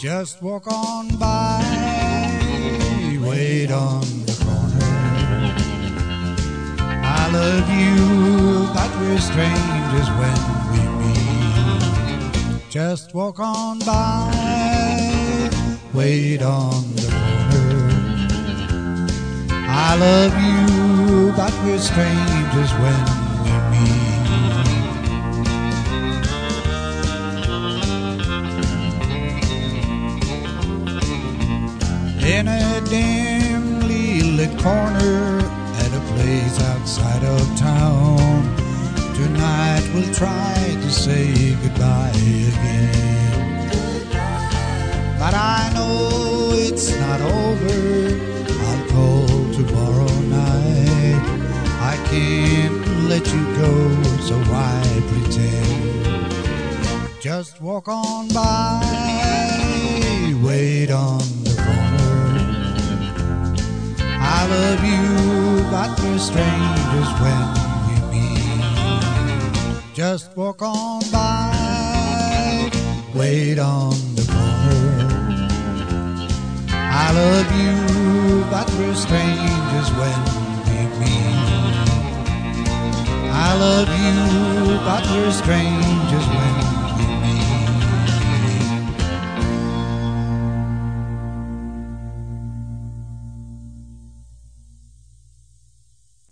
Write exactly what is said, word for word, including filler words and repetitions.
Just walk on by, wait on the corner. I love you, but we're strangers when we meet. Just walk on by, wait on the corner. I love you, but we're strangers when we meet. In a dimly lit corner at a place outside of town, tonight we'll try to say goodbye again. But I know it's not over. I'll call tomorrow night. I can't let you go, so why pretend? Just walk on by, wait on the corner. I love you, but we're strangers when we meet. Just walk on by, wait on the corner. I love you, but we're strangers when we meet. I love you, but we're strangers when we meet.